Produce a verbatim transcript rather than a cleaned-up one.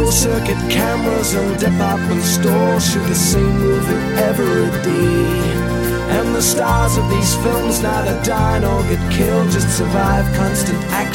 Closed circuit cameras and department stores shoot the same movie every day. And the stars of these films neither die nor get killed, just survive constant action